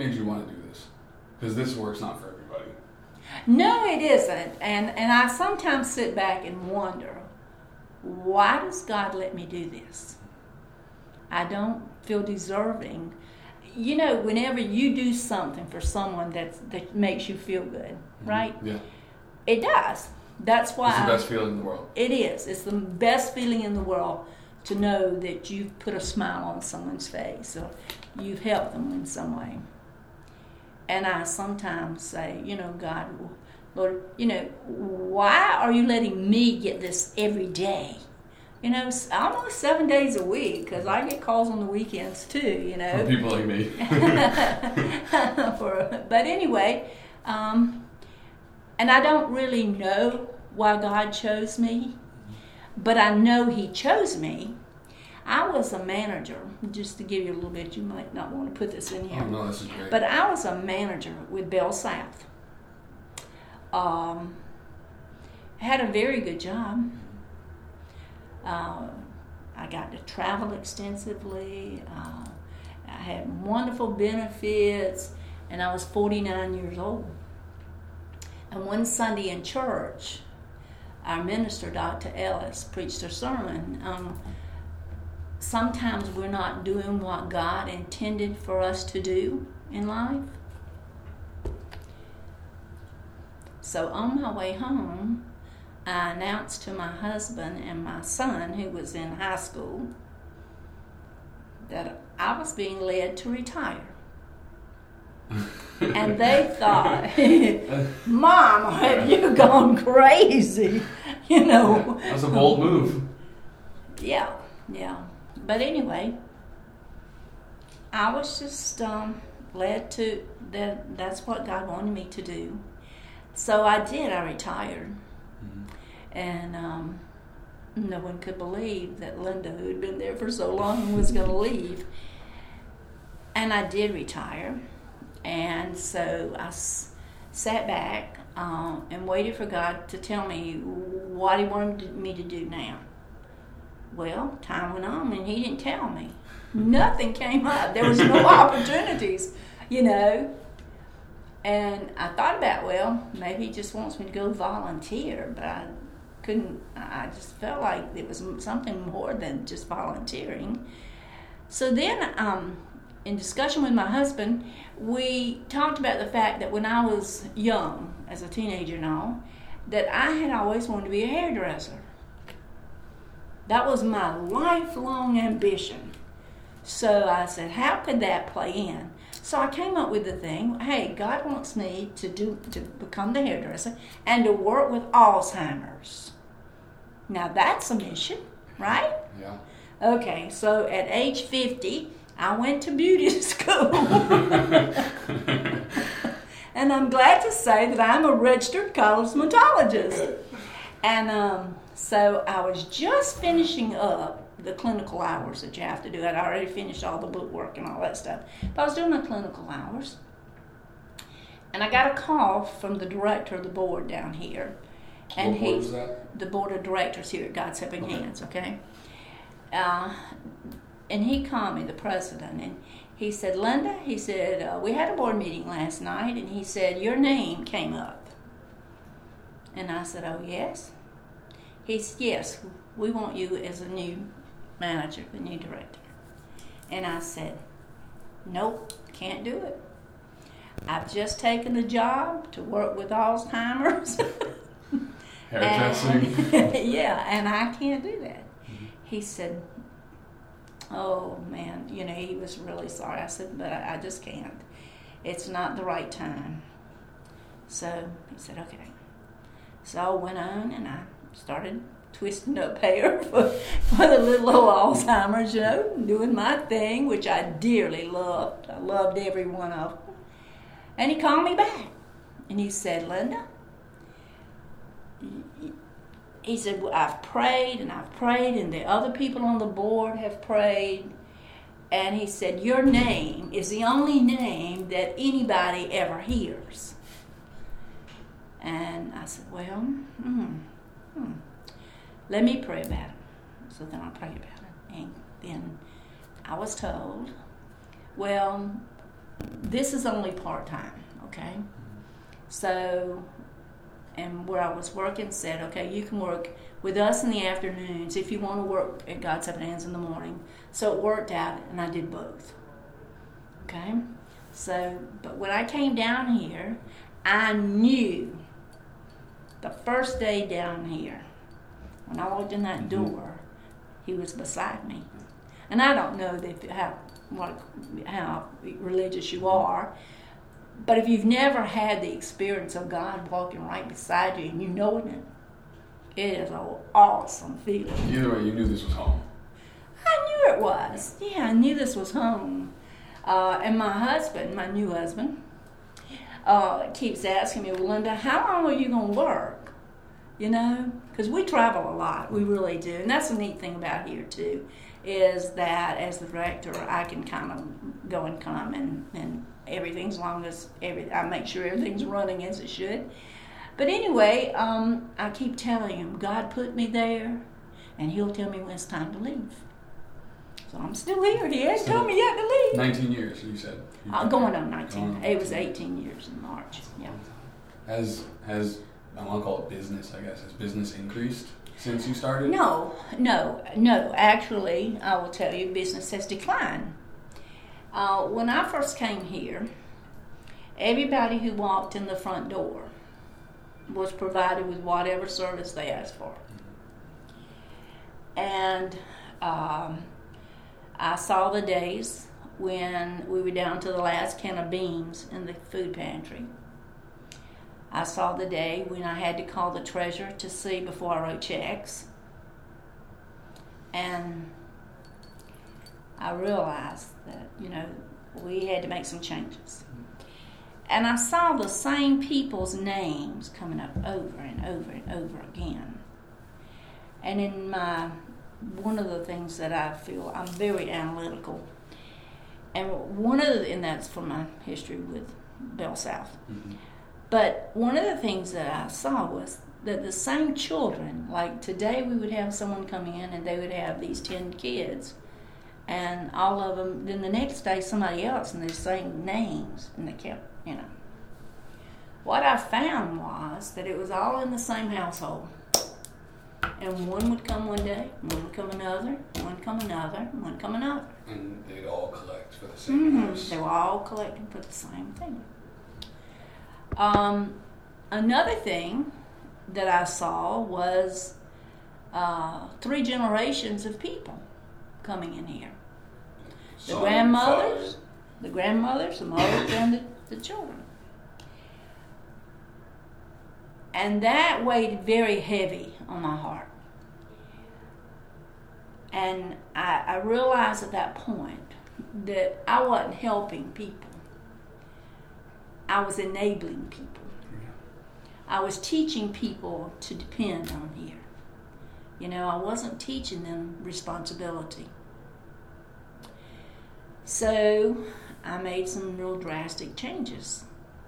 made you want to do this? Because this work's not for everybody. No, it isn't. And I sometimes sit back and wonder, why does God let me do this? I don't feel deserving. You know, whenever you do something for someone that makes you feel good, right? Yeah. It does. That's why. It's the best feeling in the world. It is. It's the best feeling in the world to know that you've put a smile on someone's face or you've helped them in some way. And I sometimes say, you know, God, Lord, you know, why are you letting me get this every day? You know, almost 7 days a week, because I get calls on the weekends too, you know. For people like me. But anyway, and I don't really know why God chose me, but I know He chose me. I was a manager, just to give you a little bit, you might not want to put this in here. Oh, no, this is great. But I was a manager with Bell South. I had a very good job. I got to travel extensively. I had wonderful benefits, and I was 49 years old. And one Sunday in church, our minister, Dr. Ellis, preached a sermon. Sometimes we're not doing what God intended for us to do in life. So on my way home, I announced to my husband and my son, who was in high school, that I was being led to retire. And they thought, Mom, have you gone crazy? You know. That's a bold move. Yeah. But anyway, I was just led to that. That's what God wanted me to do. So I did. I retired. And no one could believe that Linda, who had been there for so long, was going to leave. And I did retire. And so I sat back and waited for God to tell me what He wanted me to do now. Well, time went on and He didn't tell me. Nothing came up. There was no opportunities, you know. And I thought about, well, maybe He just wants me to go volunteer, but I couldn't. I just felt like it was something more than just volunteering. So then, in discussion with my husband, we talked about the fact that when I was young, as a teenager and all, that I had always wanted to be a hairdresser. That was my lifelong ambition. So I said, how could that play in? So I came up with the thing, hey, God wants me to become the hairdresser and to work with Alzheimer's. Now that's a mission, right? Yeah. Okay, so at age 50, I went to beauty school. And I'm glad to say that I'm a registered cosmetologist. And so I was just finishing up the clinical hours that you have to do. I'd already finished all the book work and all that stuff. But I was doing my clinical hours. And I got a call from the director of the board down here. And What board was that? The board of directors here at God's Helping Hands, okay? And he called me, the president, and he said, Linda, he said, we had a board meeting last night, and he said, your name came up. And I said, oh, yes? He said, yes, we want you as a new manager, the new director. And I said, nope, can't do it. I've just taken the job to work with Alzheimer's. Hairdressing. Yeah, and I can't do that. Mm-hmm. He said, oh, man, you know, he was really sorry. I said, but I just can't. It's not the right time. So he said, okay. So I went on and I started twisting up hair for the little old Alzheimer's, you know, doing my thing, which I dearly loved. I loved every one of them. And he called me back. And he said, Linda, he said, well, I've prayed, and the other people on the board have prayed. And he said, your name is the only name that anybody ever hears. And I said, well, let me pray about it. So then I prayed about it. And then I was told, well, this is only part-time, okay? So, and where I was working said, okay, you can work with us in the afternoons if you want to work at God's Seven Hands in the morning. So it worked out, and I did both. Okay? So, but when I came down here, I knew the first day down here, when I walked in that door, he was beside me. And I don't know how religious you are, but if you've never had the experience of God walking right beside you and you knowing it, it is an awesome feeling. Either way, you knew this was home. I knew it was. Yeah, I knew this was home. And my husband, my new husband, keeps asking me, well, Linda, how long are you going to work? You know, because we travel a lot. We really do. And that's the neat thing about here, too, is that as the director, I can kind of go and come and everything, as long as I make sure everything's running as it should. But anyway, I keep telling him, God put me there, and he'll tell me when it's time to leave. So I'm still here. He hasn't told me yet to leave. 19 years, you said. Going on 19. It was 18 years in March. Yeah. Has I want to call it business, I guess. Has business increased since you started? No. Actually, I will tell you, business has declined. When I first came here, everybody who walked in the front door was provided with whatever service they asked for. And I saw the days when we were down to the last can of beans in the food pantry. I saw the day when I had to call the treasurer to see before I wrote checks. And I realized that, we had to make some changes. And I saw the same people's names coming up over and over and over again. And in one of the things that I feel, I'm very analytical. And that's from my history with Bell South. Mm-hmm. But one of the things that I saw was that the same children, like today we would have someone coming in and they would have these 10 kids. And all of them, then the next day somebody else and they're saying names. And they kept, What I found was that it was all in the same household. And one would come one day, one would come another, one come another, one come another. And they'd all collect for the same house. They were all collecting for the same thing. Another thing that I saw was 3 generations of people coming in here. The grandmothers, the mothers, and the children. And that weighed very heavy on my heart. And I realized at that point that I wasn't helping people. I was enabling people. I was teaching people to depend on here. I wasn't teaching them responsibility. So I made some real drastic changes.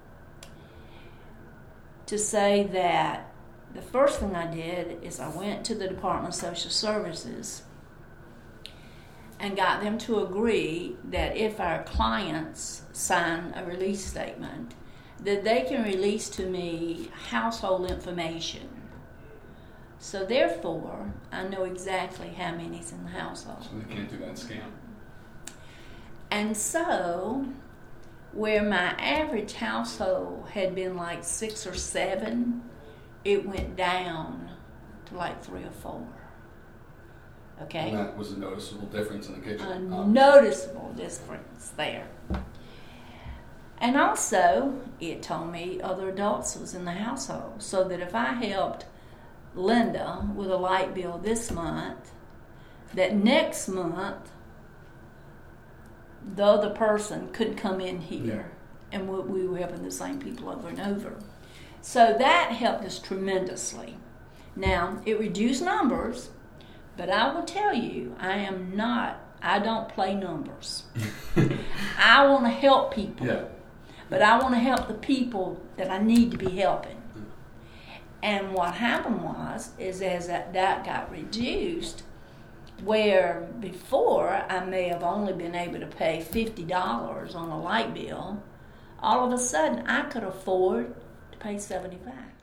To say that the first thing I did is I went to the Department of Social Services and got them to agree that if our clients sign a release statement, that they can release to me household information. So therefore, I know exactly how many's in the household. So they can't do that scam. And so, where my average household had been like 6 or 7, it went down to like 3 or 4. Okay? And that was a noticeable difference in the kitchen. A noticeable difference there. And also, it told me other adults was in the household, so that if I helped Linda with a light bill this month, that next month the other person could come in here, and we were helping the same people over and over. So that helped us tremendously. Now, it reduced numbers, but I will tell you, I don't play numbers. I want to help people. Yeah. But I want to help the people that I need to be helping. And what happened was, as that got reduced, Where before I may have only been able to pay $50 on a light bill, all of a sudden I could afford to pay $75.